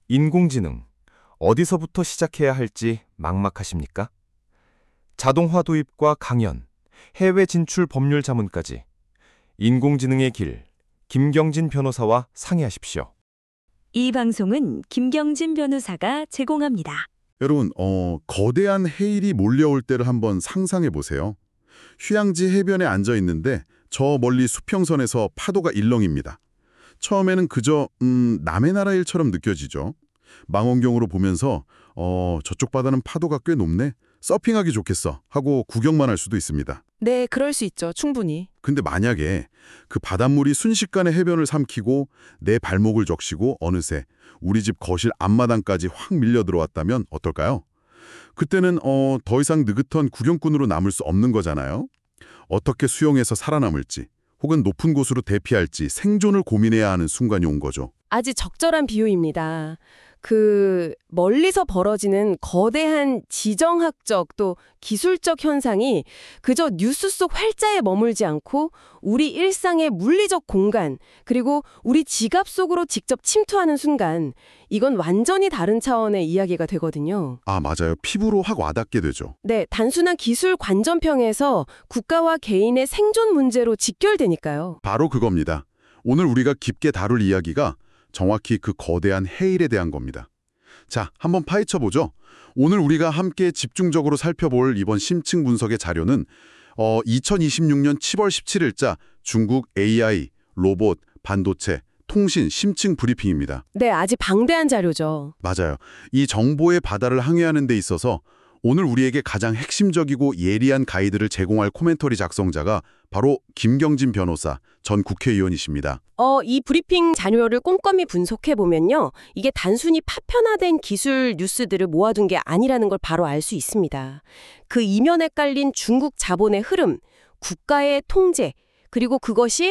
인공지능, 어디서부터 시작해야 할지 막막하십니까? 자동화 도입과 강연, 해외 진출 법률 자문까지 인공지능의 길, 김경진 변호사와 상의하십시오. 이 방송은 김경진 변호사가 제공합니다. 여러분, 거대한 해일이 몰려올 때를 한번 상상해 보세요. 휴양지 해변에 앉아 있는데 저 멀리 수평선에서 파도가 일렁입니다. 처음에는 그저 남의 나라 일처럼 느껴지죠. 망원경으로 보면서 저쪽 바다는 파도가 꽤 높네. 서핑하기 좋겠어 하고 구경만 할 수도 있습니다. 네, 그럴 수 있죠. 충분히. 근데 만약에 그 바닷물이 순식간에 해변을 삼키고 내 발목을 적시고 어느새 우리 집 거실 앞마당까지 확 밀려 들어왔다면 어떨까요? 그때는 더 이상 느긋한 구경꾼으로 남을 수 없는 거잖아요. 어떻게 수영해서 살아남을지 혹은 높은 곳으로 대피할지 생존을 고민해야 하는 순간이 온 거죠. 아주 적절한 비유입니다. 멀리서 벌어지는 거대한 지정학적 또 기술적 현상이 그저 뉴스 속 활자에 머물지 않고 우리 일상의 물리적 공간 그리고 우리 지갑 속으로 직접 침투하는 순간 이건 완전히 다른 차원의 이야기가 되거든요. 아, 맞아요. 피부로 확 와닿게 되죠. 네, 단순한 기술 관점평에서 국가와 개인의 생존 문제로 직결되니까요. 바로 그겁니다. 오늘 우리가 깊게 다룰 이야기가 정확히 그 거대한 해일에 대한 겁니다. 자, 한번 파헤쳐보죠. 오늘 우리가 함께 집중적으로 살펴볼 이번 심층 분석의 자료는 2026년 7월 17일자 중국 AI, 로봇, 반도체, 통신 심층 브리핑입니다. 네, 아주 방대한 자료죠. 맞아요. 이 정보의 바다를 항해하는 데 있어서 오늘 우리에게 가장 핵심적이고 예리한 가이드를 제공할 코멘터리 작성자가 바로 김경진 변호사, 전 국회의원이십니다. 이 브리핑 자료를 꼼꼼히 분석해보면요. 이게 단순히 파편화된 기술 뉴스들을 모아둔 게 아니라는 걸 바로 알 수 있습니다. 그 이면에 깔린 중국 자본의 흐름, 국가의 통제, 그리고 그것이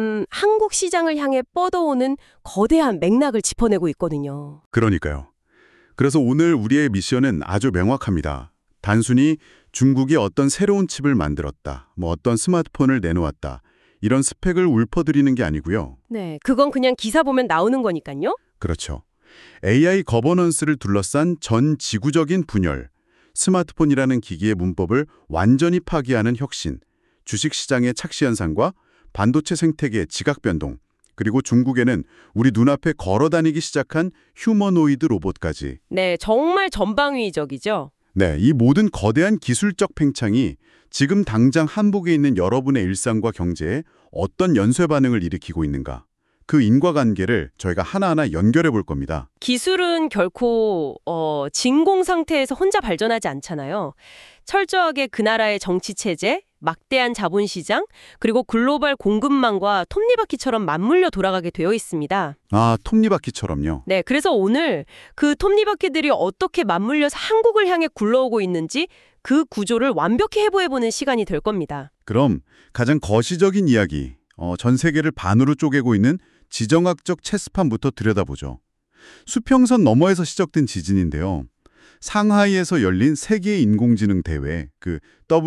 한국 시장을 향해 뻗어오는 거대한 맥락을 짚어내고 있거든요. 그러니까요. 그래서 오늘 우리의 미션은 아주 명확합니다. 단순히 중국이 어떤 새로운 칩을 만들었다, 어떤 스마트폰을 내놓았다, 이런 스펙을 읊어드리는 게 아니고요. 네, 그건 그냥 기사 보면 나오는 거니까요. 그렇죠. AI 거버넌스를 둘러싼 전 지구적인 분열, 스마트폰이라는 기기의 문법을 완전히 파기하는 혁신, 주식시장의 착시 현상과 반도체 생태계의 지각 변동, 그리고 중국에는 우리 눈앞에 걸어다니기 시작한 휴머노이드 로봇까지. 네, 정말 전방위적이죠. 네, 이 모든 거대한 기술적 팽창이 지금 당장 한복에 있는 여러분의 일상과 경제에 어떤 연쇄 반응을 일으키고 있는가. 그 인과관계를 저희가 하나하나 연결해 볼 겁니다. 기술은 결코 진공 상태에서 혼자 발전하지 않잖아요. 철저하게 그 나라의 정치 체제, 막대한 자본시장, 그리고 글로벌 공급망과 톱니바퀴처럼 맞물려 돌아가게 되어 있습니다. 아, 톱니바퀴처럼요. 네, 그래서 오늘 그 톱니바퀴들이 어떻게 맞물려서 한국을 향해 굴러오고 있는지 그 구조를 완벽히 해부해보는 시간이 될 겁니다. 그럼 가장 거시적인 이야기, 전 세계를 반으로 쪼개고 있는 지정학적 체스판부터 들여다보죠. 수평선 너머에서 시작된 지진인데요. 상하이에서 열린 세계 인공지능 대회, 그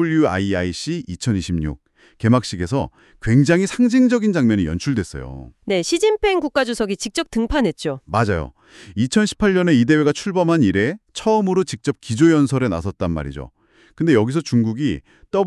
WIIC 2026 개막식에서 굉장히 상징적인 장면이 연출됐어요. 네, 시진핑 국가주석이 직접 등판했죠. 맞아요. 2018년에 이 대회가 출범한 이래 처음으로 직접 기조연설에 나섰단 말이죠. 근데 여기서 중국이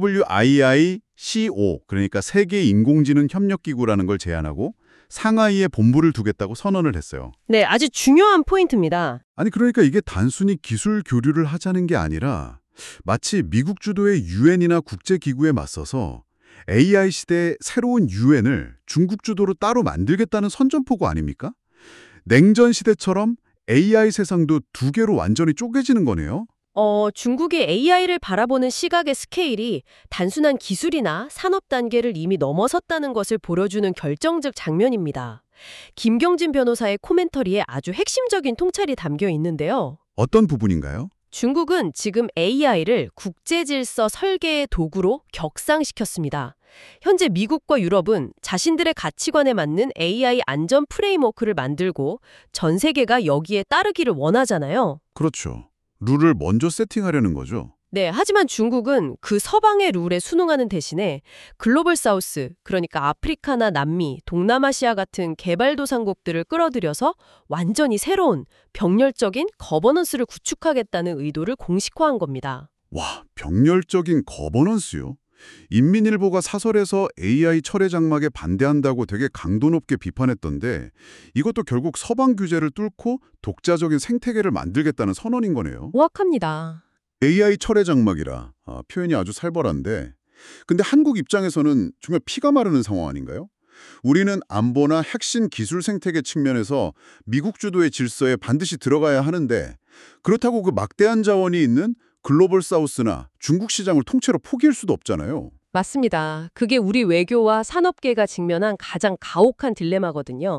WIICO, 그러니까 세계 인공지능 협력기구라는 걸 제안하고 상하이에 본부를 두겠다고 선언을 했어요. 네, 아주 중요한 포인트입니다. 아니, 그러니까 이게 단순히 기술 교류를 하자는 게 아니라 마치 미국 주도의 유엔이나 국제기구에 맞서서 AI 시대의 새로운 유엔을 중국 주도로 따로 만들겠다는 선전포고 아닙니까? 냉전 시대처럼 AI 세상도 두 개로 완전히 쪼개지는 거네요. 중국이 AI를 바라보는 시각의 스케일이 단순한 기술이나 산업 단계를 이미 넘어섰다는 것을 보여주는 결정적 장면입니다. 김경진 변호사의 코멘터리에 아주 핵심적인 통찰이 담겨 있는데요. 어떤 부분인가요? 중국은 지금 AI를 국제질서 설계의 도구로 격상시켰습니다. 현재 미국과 유럽은 자신들의 가치관에 맞는 AI 안전 프레임워크를 만들고 전 세계가 여기에 따르기를 원하잖아요. 그렇죠. 룰을 먼저 세팅하려는 거죠. 네, 하지만 중국은 그 서방의 룰에 순응하는 대신에 글로벌 사우스, 그러니까 아프리카나 남미, 동남아시아 같은 개발도상국들을 끌어들여서 완전히 새로운 병렬적인 거버넌스를 구축하겠다는 의도를 공식화한 겁니다. 와, 병렬적인 거버넌스요? 인민일보가 사설에서 AI 철회 장막에 반대한다고 되게 강도 높게 비판했던데 이것도 결국 서방 규제를 뚫고 독자적인 생태계를 만들겠다는 선언인 거네요. 정확합니다. AI 철회 장막이라 표현이 아주 살벌한데 근데 한국 입장에서는 정말 피가 마르는 상황 아닌가요? 우리는 안보나 핵심 기술 생태계 측면에서 미국 주도의 질서에 반드시 들어가야 하는데 그렇다고 그 막대한 자원이 있는 글로벌 사우스나 중국 시장을 통째로 포기할 수도 없잖아요. 맞습니다. 그게 우리 외교와 산업계가 직면한 가장 가혹한 딜레마거든요.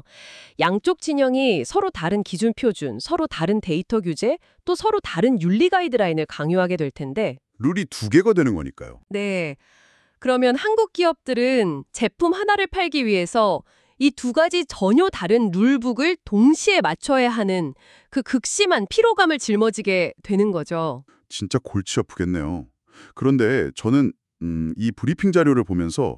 양쪽 진영이 서로 다른 기준 표준, 서로 다른 데이터 규제, 또 서로 다른 윤리 가이드라인을 강요하게 될 텐데 룰이 두 개가 되는 거니까요. 네. 그러면 한국 기업들은 제품 하나를 팔기 위해서 이 두 가지 전혀 다른 룰북을 동시에 맞춰야 하는 그 극심한 피로감을 짊어지게 되는 거죠. 진짜 골치 아프겠네요. 그런데 저는 이 브리핑 자료를 보면서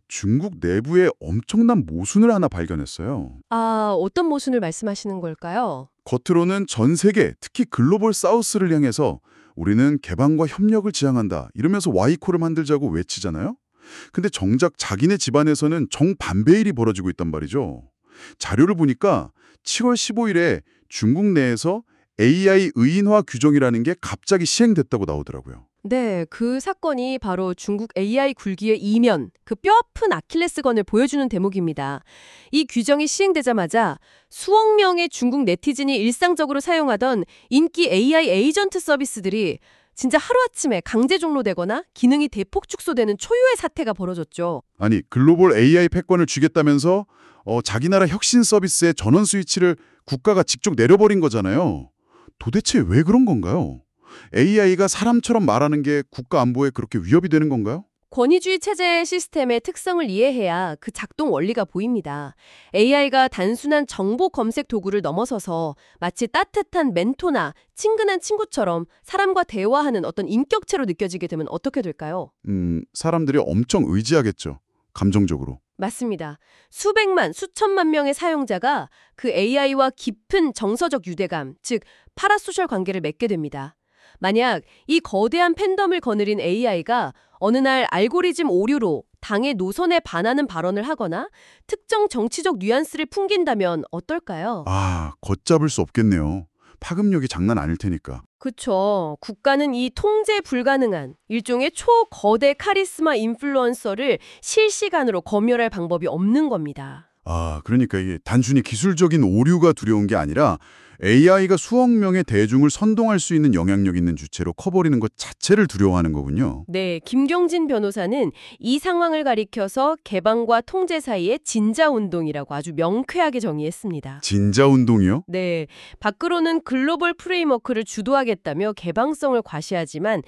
중국 내부에 엄청난 모순을 하나 발견했어요. 아, 어떤 모순을 말씀하시는 걸까요? 겉으로는 전 세계, 특히 글로벌 사우스를 향해서 우리는 개방과 협력을 지향한다 이러면서 와이코를 만들자고 외치잖아요. 근데 정작 자기네 집안에서는 정반대 일이 벌어지고 있단 말이죠. 자료를 보니까 7월 15일에 중국 내에서 AI 의인화 규정이라는 게 갑자기 시행됐다고 나오더라고요. 네, 그 사건이 바로 중국 AI 굴기의 이면, 그 뼈아픈 아킬레스건을 보여주는 대목입니다. 이 규정이 시행되자마자 수억 명의 중국 네티즌이 일상적으로 사용하던 인기 AI 에이전트 서비스들이 진짜 하루아침에 강제 종료되거나 기능이 대폭 축소되는 초유의 사태가 벌어졌죠. 아니, 글로벌 AI 패권을 쥐겠다면서 자기 나라 혁신 서비스의 전원 스위치를 국가가 직접 내려버린 거잖아요. 도대체 왜 그런 건가요? AI가 사람처럼 말하는 게 국가 안보에 그렇게 위협이 되는 건가요? 권위주의 체제 시스템의 특성을 이해해야 그 작동 원리가 보입니다. AI가 단순한 정보 검색 도구를 넘어서서 마치 따뜻한 멘토나 친근한 친구처럼 사람과 대화하는 어떤 인격체로 느껴지게 되면 어떻게 될까요? 사람들이 엄청 의지하겠죠. 감정적으로. 맞습니다. 수백만, 수천만 명의 사용자가 그 AI와 깊은 정서적 유대감, 즉 파라소셜 관계를 맺게 됩니다. 만약 이 거대한 팬덤을 거느린 AI가 어느 날 알고리즘 오류로 당의 노선에 반하는 발언을 하거나 특정 정치적 뉘앙스를 풍긴다면 어떨까요? 걷잡을 수 없겠네요. 파급력이 장난 아닐 테니까. 그쵸. 국가는 이 통제 불가능한 일종의 초거대 카리스마 인플루언서를 실시간으로 검열할 방법이 없는 겁니다. 그러니까 이게 단순히 기술적인 오류가 두려운 게 아니라 AI가 수억 명의 대중을 선동할 수 있는 영향력 있는 주체로 커버리는 것 자체를 두려워하는 거군요. 네, 김경진 변호사는 이 상황을 가리켜서 개방과 통제 사이의 진자운동이라고 아주 명쾌하게 정의했습니다. 진자운동이요? 네, 밖으로는 글로벌 프레임워크를 주도하겠다며 개방성을 과시하지만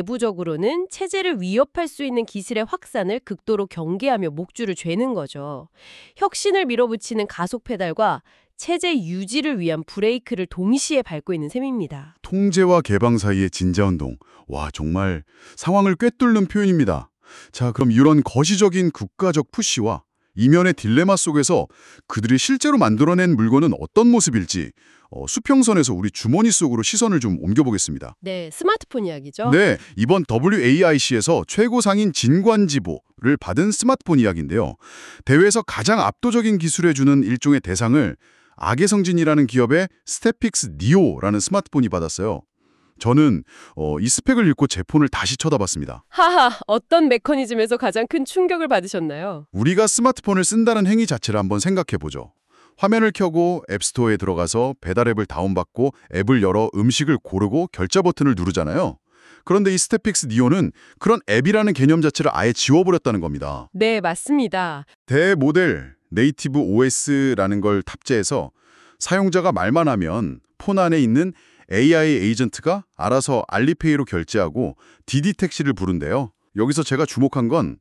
내부적으로는 체제를 위협할 수 있는 기술의 확산을 극도로 경계하며 목줄을 죄는 거죠. 혁신을 밀어붙이는 가속 페달과 체제 유지를 위한 브레이크를 동시에 밟고 있는 셈입니다. 통제와 개방 사이의 진자운동. 와, 정말 상황을 꿰뚫는 표현입니다. 자, 그럼 이런 거시적인 국가적 푸시와 이면의 딜레마 속에서 그들이 실제로 만들어낸 물건은 어떤 모습일지 수평선에서 우리 주머니 속으로 시선을 좀 옮겨보겠습니다. 네, 스마트폰 이야기죠. 네, 이번 WAIC에서 최고 상인 진관지보를 받은 스마트폰 이야기인데요. 대회에서 가장 압도적인 기술을 주는 일종의 대상을 악의성진이라는 기업의 스태픽스 니오라는 스마트폰이 받았어요. 저는 이 스펙을 읽고 제 폰을 다시 쳐다봤습니다. 하하, 어떤 메커니즘에서 가장 큰 충격을 받으셨나요? 우리가 스마트폰을 쓴다는 행위 자체를 한번 생각해보죠. 화면을 켜고 앱스토어에 들어가서 배달 앱을 다운받고 앱을 열어 음식을 고르고 결제 버튼을 누르잖아요. 그런데 이 스태픽스 니오는 그런 앱이라는 개념 자체를 아예 지워버렸다는 겁니다. 네, 맞습니다. 대모델 네이티브 OS라는 걸 탑재해서 사용자가 말만 하면 폰 안에 있는 AI 에이전트가 알아서 알리페이로 결제하고 디디 택시를 부른대요. 여기서 제가 주목한 건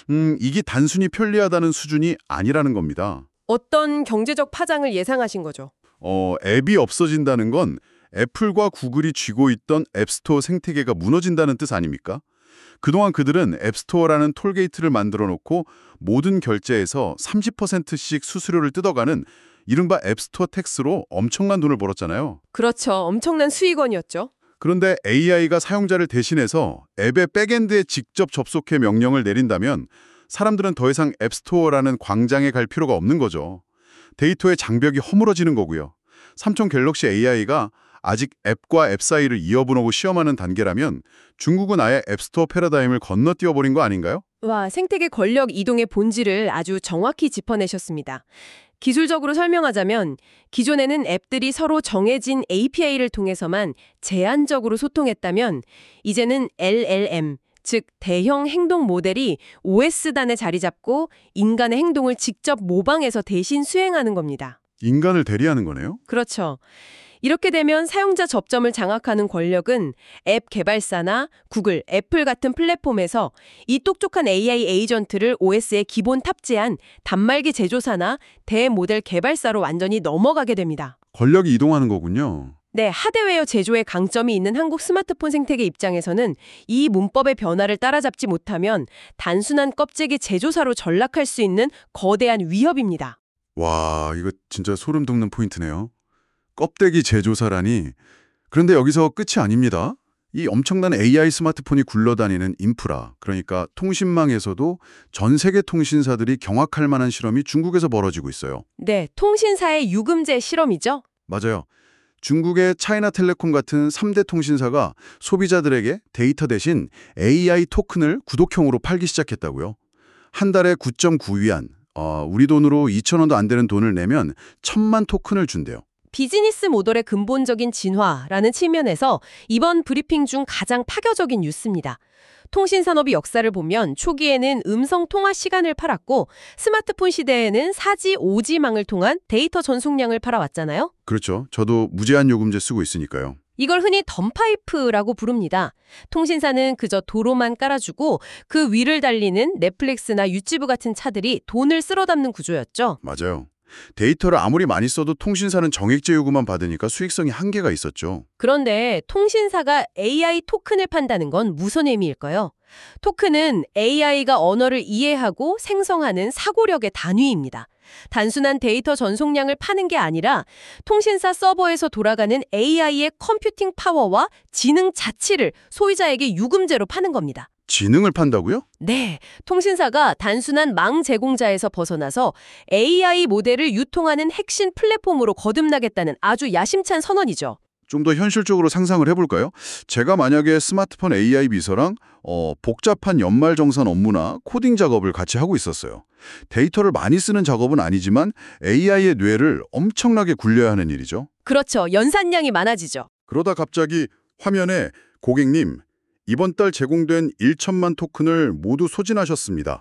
이게 단순히 편리하다는 수준이 아니라는 겁니다. 어떤 경제적 파장을 예상하신 거죠? 앱이 없어진다는 건 애플과 구글이 쥐고 있던 앱스토어 생태계가 무너진다는 뜻 아닙니까? 그동안 그들은 앱스토어라는 톨게이트를 만들어 놓고 모든 결제에서 30%씩 수수료를 뜯어가는 이른바 앱스토어 텍스로 엄청난 돈을 벌었잖아요. 그렇죠. 엄청난 수익원이었죠. 그런데 AI가 사용자를 대신해서 앱의 백엔드에 직접 접속해 명령을 내린다면 사람들은 더 이상 앱스토어라는 광장에 갈 필요가 없는 거죠. 데이터의 장벽이 허물어지는 거고요. 삼성 갤럭시 AI가 아직 앱과 앱 사이를 이어보고 시험하는 단계라면 중국은 아예 앱스토어 패러다임을 건너뛰어버린 거 아닌가요? 와, 생태계 권력 이동의 본질을 아주 정확히 짚어내셨습니다. 기술적으로 설명하자면 기존에는 앱들이 서로 정해진 API를 통해서만 제한적으로 소통했다면 이제는 LLM, 즉 대형 행동 모델이 OS단에 자리 잡고 인간의 행동을 직접 모방해서 대신 수행하는 겁니다. 인간을 대리하는 거네요? 그렇죠. 이렇게 되면 사용자 접점을 장악하는 권력은 앱 개발사나 구글, 애플 같은 플랫폼에서 이 똑똑한 AI 에이전트를 OS에 기본 탑재한 단말기 제조사나 대모델 개발사로 완전히 넘어가게 됩니다. 권력이 이동하는 거군요. 네, 하드웨어 제조에 강점이 있는 한국 스마트폰 생태계 입장에서는 이 문법의 변화를 따라잡지 못하면 단순한 껍데기 제조사로 전락할 수 있는 거대한 위협입니다. 와, 이거 진짜 소름 돋는 포인트네요. 껍데기 제조사라니. 그런데 여기서 끝이 아닙니다. 이 엄청난 AI 스마트폰이 굴러다니는 인프라, 그러니까 통신망에서도 전 세계 통신사들이 경악할 만한 실험이 중국에서 벌어지고 있어요. 네, 통신사의 유금제 실험이죠. 맞아요. 중국의 차이나텔레콤 같은 3대 통신사가 소비자들에게 데이터 대신 AI 토큰을 구독형으로 팔기 시작했다고요. 한 달에 9.9위안, 우리 돈으로 2,000원도 안 되는 돈을 내면 1,000만 토큰을 준대요. 비즈니스 모델의 근본적인 진화라는 측면에서 이번 브리핑 중 가장 파격적인 뉴스입니다. 통신산업의 역사를 보면 초기에는 음성 통화 시간을 팔았고 스마트폰 시대에는 4G, 5G망을 통한 데이터 전송량을 팔아왔잖아요. 그렇죠. 저도 무제한 요금제 쓰고 있으니까요. 이걸 흔히 덤파이프라고 부릅니다. 통신사는 그저 도로만 깔아주고 그 위를 달리는 넷플릭스나 유튜브 같은 차들이 돈을 쓸어 담는 구조였죠. 맞아요. 데이터를 아무리 많이 써도 통신사는 정액제 요금만 받으니까 수익성이 한계가 있었죠. 그런데 통신사가 AI 토큰을 판다는 건 무슨 의미일까요? 토큰은 AI가 언어를 이해하고 생성하는 사고력의 단위입니다. 단순한 데이터 전송량을 파는 게 아니라 통신사 서버에서 돌아가는 AI의 컴퓨팅 파워와 지능 자치를 소비자에게 유금제로 파는 겁니다. 지능을 판다고요? 네, 통신사가 단순한 망 제공자에서 벗어나서 AI 모델을 유통하는 핵심 플랫폼으로 거듭나겠다는 아주 야심찬 선언이죠. 좀 더 현실적으로 상상을 해볼까요? 제가 만약에 스마트폰 AI 비서랑 복잡한 연말정산 업무나 코딩 작업을 같이 하고 있었어요. 데이터를 많이 쓰는 작업은 아니지만 AI의 뇌를 엄청나게 굴려야 하는 일이죠. 그렇죠. 연산량이 많아지죠. 그러다 갑자기 화면에 고객님, 이번 달 제공된 1천만 토큰을 모두 소진하셨습니다.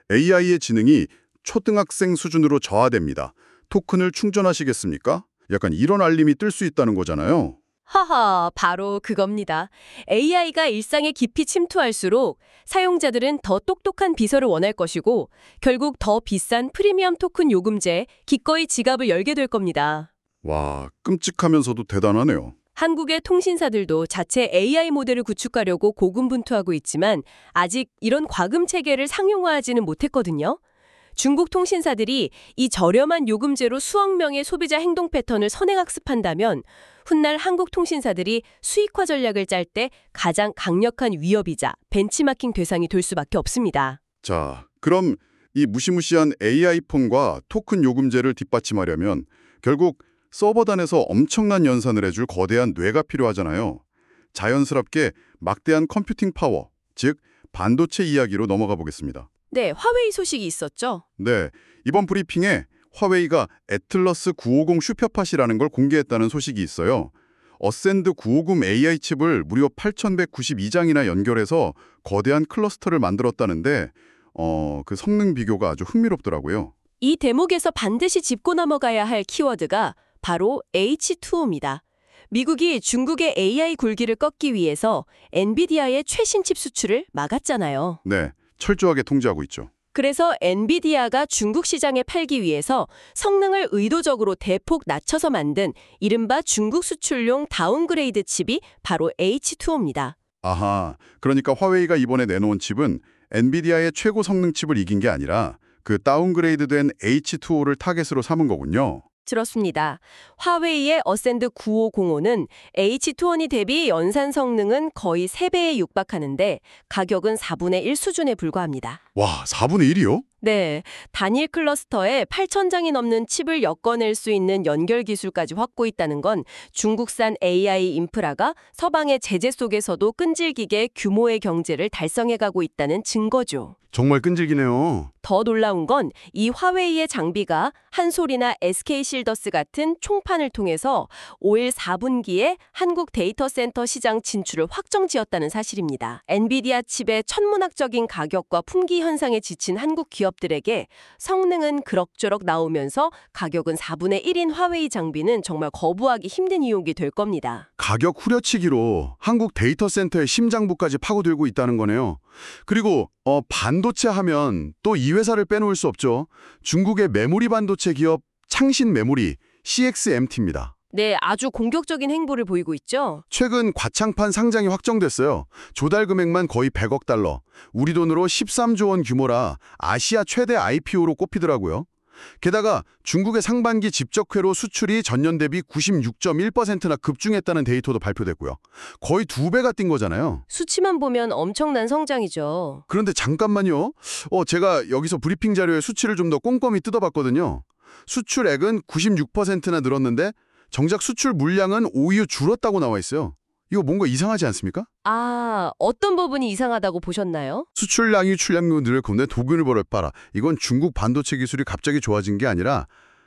AI의 지능이 초등학생 수준으로 저하됩니다. 토큰을 충전하시겠습니까? 약간 이런 알림이 뜰 수 있다는 거잖아요. 하하, 바로 그겁니다. AI가 일상에 깊이 침투할수록 사용자들은 더 똑똑한 비서를 원할 것이고 결국 더 비싼 프리미엄 토큰 요금제에 기꺼이 지갑을 열게 될 겁니다. 와, 끔찍하면서도 대단하네요. 한국의 통신사들도 자체 AI 모델을 구축하려고 고군분투하고 있지만 아직 이런 과금 체계를 상용화하지는 못했거든요. 중국 통신사들이 이 저렴한 요금제로 수억 명의 소비자 행동 패턴을 선행학습한다면 훗날 한국 통신사들이 수익화 전략을 짤 때 가장 강력한 위협이자 벤치마킹 대상이 될 수밖에 없습니다. 자, 그럼 이 무시무시한 AI폰과 토큰 요금제를 뒷받침하려면 결국 서버단에서 엄청난 연산을 해줄 거대한 뇌가 필요하잖아요. 자연스럽게 막대한 컴퓨팅 파워, 즉 반도체 이야기로 넘어가 보겠습니다. 네, 화웨이 소식이 있었죠. 네, 이번 브리핑에 화웨이가 애틀러스 950 슈퍼팟이라는 걸 공개했다는 소식이 있어요. 어센드 950 AI 칩을 무려 8,192장이나 연결해서 거대한 클러스터를 만들었다는데 그 성능 비교가 아주 흥미롭더라고요. 이 대목에서 반드시 짚고 넘어가야 할 키워드가 바로 H2O입니다. 미국이 중국의 AI 굴기를 꺾기 위해서 엔비디아의 최신 칩 수출을 막았잖아요. 네, 철저하게 통제하고 있죠. 그래서 엔비디아가 중국 시장에 팔기 위해서 성능을 의도적으로 대폭 낮춰서 만든 이른바 중국 수출용 다운그레이드 칩이 바로 H2O입니다. 아하, 그러니까 화웨이가 이번에 내놓은 칩은 엔비디아의 최고 성능 칩을 이긴 게 아니라 그 다운그레이드된 H2O를 타겟으로 삼은 거군요. 그렇습니다. 화웨이의 어센드 9505는 H2O 대비 연산 성능은 거의 3배에 육박하는데 가격은 4분의 1 수준에 불과합니다. 와, 4분의 1이요? 네, 단일 클러스터에 8,000장이 넘는 칩을 엮어낼 수 있는 연결 기술까지 확보했다는 건 중국산 AI 인프라가 서방의 제재 속에서도 끈질기게 규모의 경제를 달성해가고 있다는 증거죠. 정말 끈질기네요. 더 놀라운 건 이 화웨이의 장비가 한솔이나 SK실더스 같은 총판을 통해서 5일 4분기에 한국 데이터 센터 시장 진출을 확정지었다는 사실입니다. 엔비디아 칩의 천문학적인 가격과 품귀 현상에 지친 한국 기업들에게 성능은 그럭저럭 나오면서 가격은 4분의 1인 화웨이 장비는 정말 거부하기 힘든 이유가 될 겁니다. 가격 후려치기로 한국 데이터 센터의 심장부까지 파고들고 있다는 거네요. 그리고 반도체 하면 또 이 회사를 빼놓을 수 없죠. 중국의 메모리 반도체 기업 창신 메모리 CXMT입니다. 네, 아주 공격적인 행보를 보이고 있죠. 최근 과창판 상장이 확정됐어요. 조달 금액만 거의 100억 달러. 우리 돈으로 13조 원 규모라 아시아 최대 IPO로 꼽히더라고요. 게다가 중국의 상반기 집적회로 수출이 전년 대비 96.1%나 급증했다는 데이터도 발표됐고요. 거의 2배가 뛴 거잖아요. 수치만 보면 엄청난 성장이죠. 그런데 잠깐만요. 제가 여기서 브리핑 자료의 수치를 좀 더 꼼꼼히 뜯어봤거든요. 수출액은 96%나 늘었는데 정작 수출 물량은 오히려 줄었다고 나와 있어요. 이거 뭔가 이상하지 않습니까? 아, 어떤 부분이 이상하다고 보셨나요? 수출량이 출량률 늘 건데 도균을 벌여봐라. 이건 중국 반도체 기술이 갑자기 좋아진 게 아니라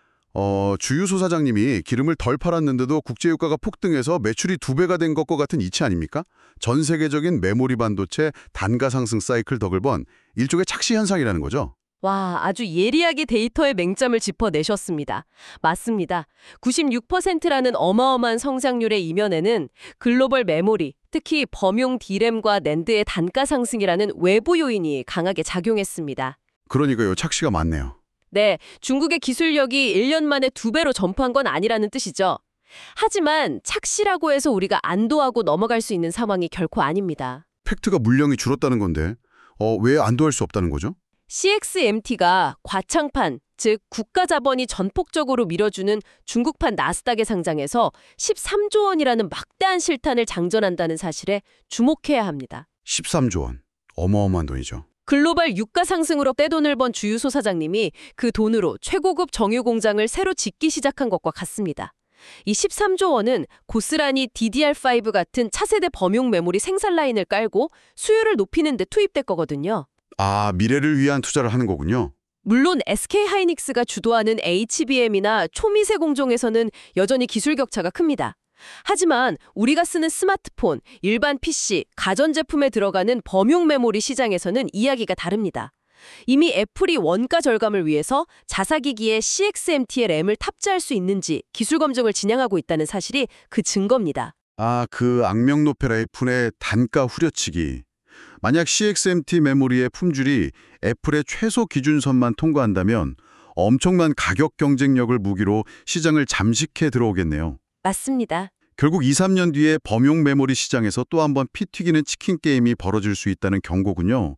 주유소 사장님이 기름을 덜 팔았는데도 국제유가가 폭등해서 매출이 2배가 된 것과 같은 이치 아닙니까? 전 세계적인 메모리 반도체 단가 상승 사이클 덕을 본 일종의 착시 현상이라는 거죠. 와, 아주 예리하게 데이터의 맹점을 짚어내셨습니다. 맞습니다. 96%라는 어마어마한 성장률의 이면에는 글로벌 메모리, 특히 범용 D램과 낸드의 단가 상승이라는 외부 요인이 강하게 작용했습니다. 그러니까요. 착시가 많네요. 네, 중국의 기술력이 1년 만에 2배로 전파한 건 아니라는 뜻이죠. 하지만 착시라고 해서 우리가 안도하고 넘어갈 수 있는 상황이 결코 아닙니다. 팩트가 물량이 줄었다는 건데 왜 안도할 수 없다는 거죠? CXMT가 과창판, 즉 국가 자본이 전폭적으로 밀어주는 중국판 나스닥에 상장해서 13조 원이라는 막대한 실탄을 장전한다는 사실에 주목해야 합니다. 13조 원. 어마어마한 돈이죠. 글로벌 유가 상승으로 떼돈을 번 주유소 사장님이 그 돈으로 최고급 정유 공장을 새로 짓기 시작한 것과 같습니다. 이 13조 원은 고스란히 DDR5 같은 차세대 범용 메모리 생산 라인을 깔고 수요를 높이는 데 투입될 거거든요. 아, 미래를 위한 투자를 하는 거군요. 물론 SK하이닉스가 주도하는 HBM이나 초미세 공정에서는 여전히 기술 격차가 큽니다. 하지만 우리가 쓰는 스마트폰, 일반 PC, 가전제품에 들어가는 범용 메모리 시장에서는 이야기가 다릅니다. 이미 애플이 원가 절감을 위해서 자사기기에 CXMT의 램을 탑재할 수 있는지 기술 검증을 진행하고 있다는 사실이 그 증거입니다. 아, 그 악명 높은 애플의 단가 후려치기. 만약 CXMT 메모리의 품질이 애플의 최소 기준선만 통과한다면 엄청난 가격 경쟁력을 무기로 시장을 잠식해 들어오겠네요. 맞습니다. 결국 2, 3년 뒤에 범용 메모리 시장에서 또 한 번 피 튀기는 치킨 게임이 벌어질 수 있다는 경고군요.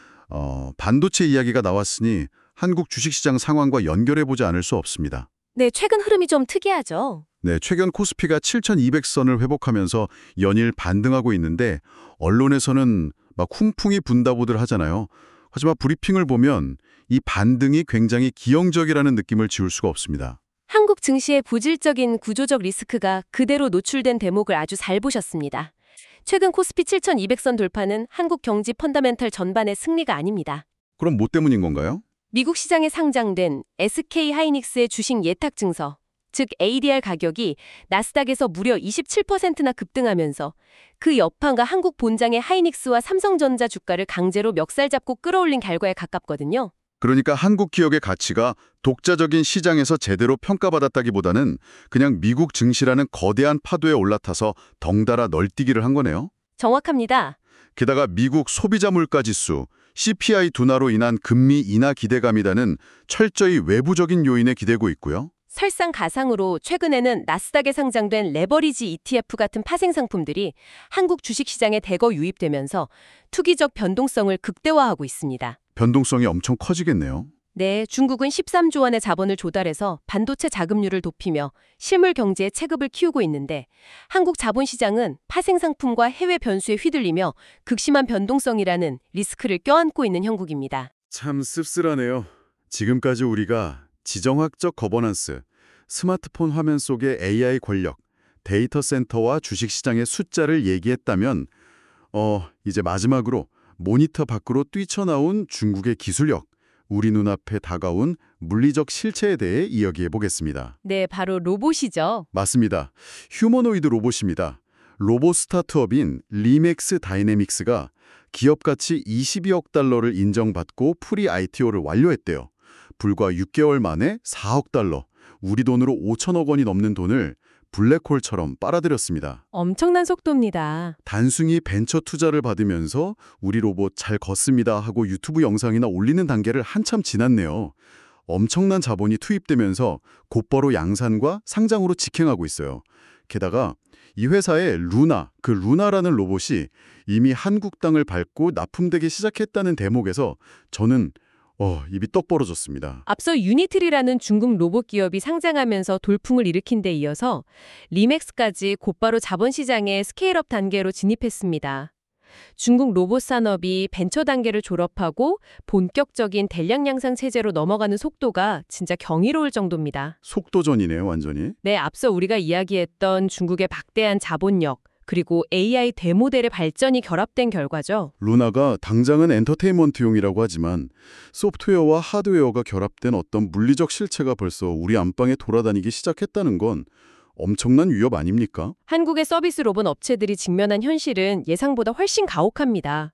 반도체 이야기가 나왔으니 한국 주식시장 상황과 연결해보지 않을 수 없습니다. 네, 최근 흐름이 좀 특이하죠. 네, 최근 코스피가 7,200선을 회복하면서 연일 반등하고 있는데 언론에서는 막 훈풍이 분다고들 하잖아요. 하지만 브리핑을 보면 이 반등이 굉장히 기형적이라는 느낌을 지울 수가 없습니다. 한국 증시의 부질적인 구조적 리스크가 그대로 노출된 대목을 아주 잘 보셨습니다. 최근 코스피 7,200선 돌파는 한국 경제 펀더멘털 전반의 승리가 아닙니다. 그럼 뭐 때문인 건가요? 미국 시장에 상장된 SK하이닉스의 주식 예탁 증서, 즉 ADR 가격이 나스닥에서 무려 27%나 급등하면서 그 여파가 한국 본장의 하이닉스와 삼성전자 주가를 강제로 멱살 잡고 끌어올린 결과에 가깝거든요. 그러니까 한국 기업의 가치가 독자적인 시장에서 제대로 평가받았다기보다는 그냥 미국 증시라는 거대한 파도에 올라타서 덩달아 널뛰기를 한 거네요. 정확합니다. 게다가 미국 소비자 물가 지수, CPI 둔화로 인한 금리 인하 기대감이라는 철저히 외부적인 요인에 기대고 있고요. 설상가상으로 최근에는 나스닥에 상장된 레버리지 ETF 같은 파생 상품들이 한국 주식시장에 대거 유입되면서 투기적 변동성을 극대화하고 있습니다. 변동성이 엄청 커지겠네요. 네, 중국은 13조 원의 자본을 조달해서 반도체 자금률을 높이며 실물 경제의 체급을 키우고 있는데 한국 자본시장은 파생 상품과 해외 변수에 휘둘리며 극심한 변동성이라는 리스크를 껴안고 있는 형국입니다. 참 씁쓸하네요. 지금까지 우리가 지정학적 거버넌스, 스마트폰 화면 속의 AI 권력, 데이터 센터와 주식시장의 숫자를 얘기했다면 이제 마지막으로 모니터 밖으로 뛰쳐나온 중국의 기술력, 우리 눈앞에 다가온 물리적 실체에 대해 이야기해 보겠습니다. 네, 바로 로봇이죠. 맞습니다. 휴머노이드 로봇입니다. 로봇 스타트업인 리맥스 다이내믹스가 기업 가치 22억 달러를 인정받고 프리 ITO를 완료했대요. 불과 6개월 만에 4억 달러, 우리 돈으로 5천억 원이 넘는 돈을 블랙홀처럼 빨아들였습니다. 엄청난 속도입니다. 단순히 벤처 투자를 받으면서 우리 로봇 잘 걷습니다 하고 유튜브 영상이나 올리는 단계를 한참 지났네요. 엄청난 자본이 투입되면서 곧바로 양산과 상장으로 직행하고 있어요. 게다가 이 회사의 루나라는 로봇이 이미 한국 땅을 밟고 납품되기 시작했다는 대목에서 저는 입이 떡 벌어졌습니다. 앞서 유니트리라는 중국 로봇 기업이 상장하면서 돌풍을 일으킨 데 이어서 리맥스까지 곧바로 자본시장의 스케일업 단계로 진입했습니다. 중국 로봇 산업이 벤처 단계를 졸업하고 본격적인 대량 양상 체제로 넘어가는 속도가 진짜 경이로울 정도입니다. 속도전이네요, 완전히. 네, 앞서 우리가 이야기했던 중국의 막대한 자본력, 그리고 AI 대모델의 발전이 결합된 결과죠. 루나가 당장은 엔터테인먼트용이라고 하지만 소프트웨어와 하드웨어가 결합된 어떤 물리적 실체가 벌써 우리 안방에 돌아다니기 시작했다는 건 엄청난 위협 아닙니까? 한국의 서비스 로봇 업체들이 직면한 현실은 예상보다 훨씬 가혹합니다.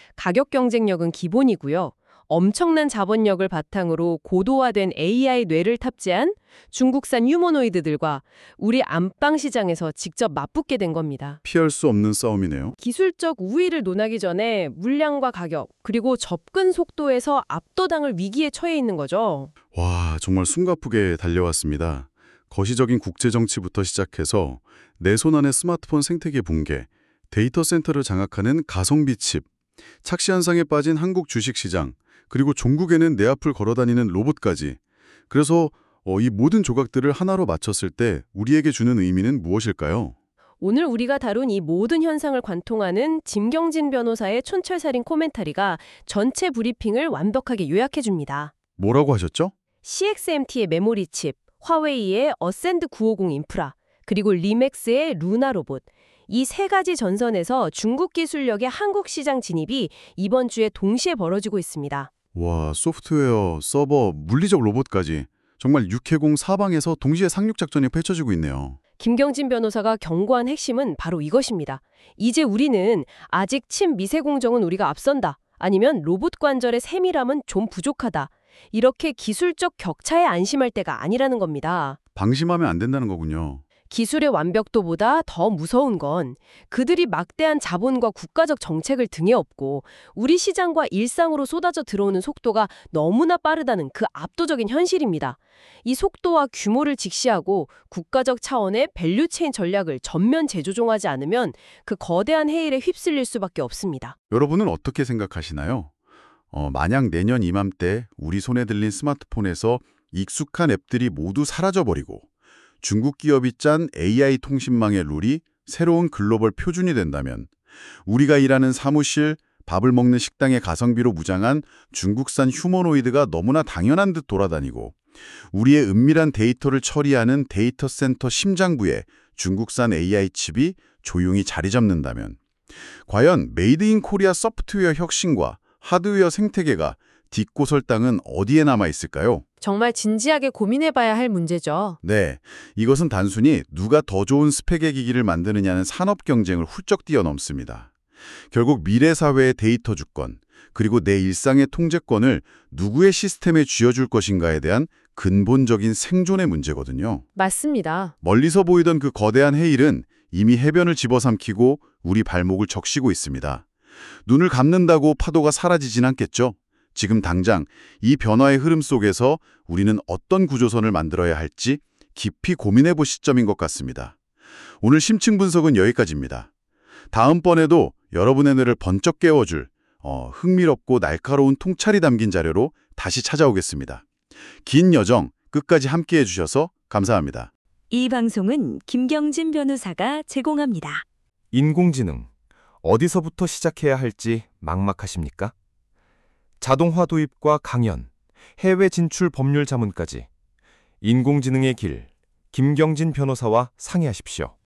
가격 경쟁력은 기본이고요. 엄청난 자본력을 바탕으로 고도화된 AI 뇌를 탑재한 중국산 휴머노이드들과 우리 안방 시장에서 직접 맞붙게 된 겁니다. 피할 수 없는 싸움이네요. 기술적 우위를 논하기 전에 물량과 가격, 그리고 접근 속도에서 압도당할 위기에 처해 있는 거죠. 와, 정말 숨가쁘게 달려왔습니다. 거시적인 국제정치부터 시작해서 내 손 안의 스마트폰 생태계 붕괴, 데이터 센터를 장악하는 가성비 칩, 착시 현상에 빠진 한국 주식시장, 그리고 종국에는 내 앞을 걸어다니는 로봇까지. 그래서 이 모든 조각들을 하나로 맞췄을 때 우리에게 주는 의미는 무엇일까요? 오늘 우리가 다룬 이 모든 현상을 관통하는 짐경진 변호사의 촌철살인 코멘터리가 전체 브리핑을 완벽하게 요약해줍니다. 뭐라고 하셨죠? CXMT의 메모리 칩, 화웨이의 어센드 950 인프라, 그리고 리맥스의 루나 로봇. 이 세 가지 전선에서 중국 기술력의 한국 시장 진입이 이번 주에 동시에 벌어지고 있습니다. 와, 소프트웨어, 서버, 물리적 로봇까지 정말 육해공 사방에서 동시에 상륙작전이 펼쳐지고 있네요. 김경진 변호사가 경고한 핵심은 바로 이것입니다. 이제 우리는 아직 칩 미세 공정은 우리가 앞선다. 아니면 로봇 관절의 세밀함은 좀 부족하다. 이렇게 기술적 격차에 안심할 때가 아니라는 겁니다. 방심하면 안 된다는 거군요. 기술의 완벽도보다 더 무서운 건 그들이 막대한 자본과 국가적 정책을 등에 업고 우리 시장과 일상으로 쏟아져 들어오는 속도가 너무나 빠르다는 그 압도적인 현실입니다. 이 속도와 규모를 직시하고 국가적 차원의 밸류체인 전략을 전면 재조정하지 않으면 그 거대한 해일에 휩쓸릴 수밖에 없습니다. 여러분은 어떻게 생각하시나요? 만약 내년 이맘때 우리 손에 들린 스마트폰에서 익숙한 앱들이 모두 사라져버리고 중국 기업이 짠 AI 통신망의 룰이 새로운 글로벌 표준이 된다면 우리가 일하는 사무실, 밥을 먹는 식당의 가성비로 무장한 중국산 휴머노이드가 너무나 당연한 듯 돌아다니고 우리의 은밀한 데이터를 처리하는 데이터 센터 심장부에 중국산 AI 칩이 조용히 자리 잡는다면 과연 메이드 인 코리아 소프트웨어 혁신과 하드웨어 생태계가 딛고 설 땅은 어디에 남아 있을까요? 정말 진지하게 고민해봐야 할 문제죠. 네, 이것은 단순히 누가 더 좋은 스펙의 기기를 만드느냐는 산업 경쟁을 훌쩍 뛰어넘습니다. 결국 미래 사회의 데이터 주권, 그리고 내 일상의 통제권을 누구의 시스템에 쥐어줄 것인가에 대한 근본적인 생존의 문제거든요. 맞습니다. 멀리서 보이던 그 거대한 해일은 이미 해변을 집어삼키고 우리 발목을 적시고 있습니다. 눈을 감는다고 파도가 사라지진 않겠죠? 지금 당장 이 변화의 흐름 속에서 우리는 어떤 구조선을 만들어야 할지 깊이 고민해 볼 시점인 것 같습니다. 오늘 심층 분석은 여기까지입니다. 다음번에도 여러분의 뇌를 번쩍 깨워줄 흥미롭고 날카로운 통찰이 담긴 자료로 다시 찾아오겠습니다. 긴 여정 끝까지 함께해 주셔서 감사합니다. 이 방송은 김경진 변호사가 제공합니다. 인공지능, 어디서부터 시작해야 할지 막막하십니까? 자동화 도입과 강연, 해외 진출 법률 자문까지 인공지능의 길, 김경진 변호사와 상의하십시오.